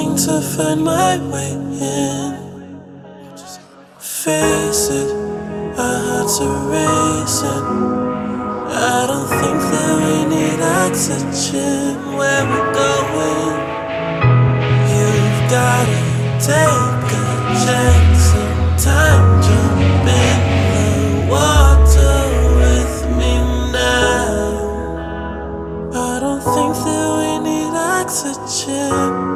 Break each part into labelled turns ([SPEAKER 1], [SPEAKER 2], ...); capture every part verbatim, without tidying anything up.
[SPEAKER 1] trying to find my way in. Face it, our hearts are racing. I don't think that we need oxygen where we're going. You've gotta take a chance sometime. Jump in the water with me now. I don't think that we need oxygen,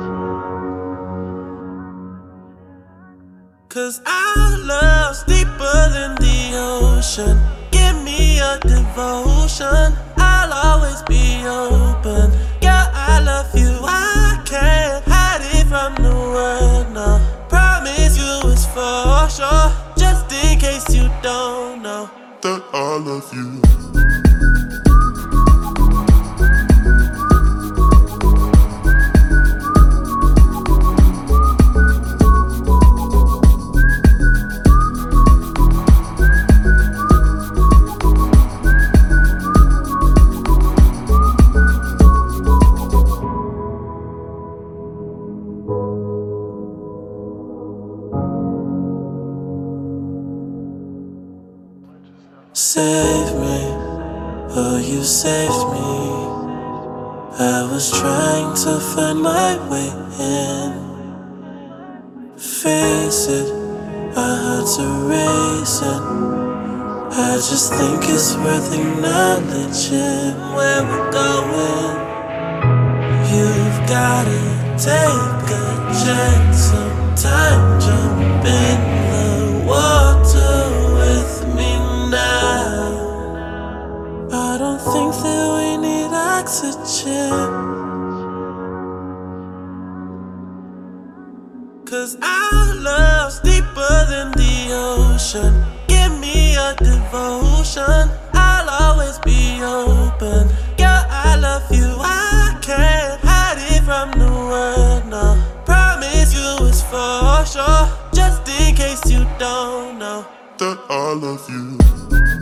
[SPEAKER 1] 'cause our love's deeper than the ocean. Give me your devotion, I'll always be open. Girl, I love you, I can't hide it from the world, no. Promise you it's for sure, just in case you don't know that I love you. Save me, oh you saved me. I was trying to find my way in. Face it, our hearts are racing. I just think it's worth acknowledging where we're going. You've gotta take a chance sometime. Jump in the water with me now. I don't think that we need oxygen, 'cause our love's deeper than the ocean. Give me your devotion, I'll always be open. Girl, I love you, I can't hide it from the world, no. Promise you it's for sure, just in case you don't know that I love you.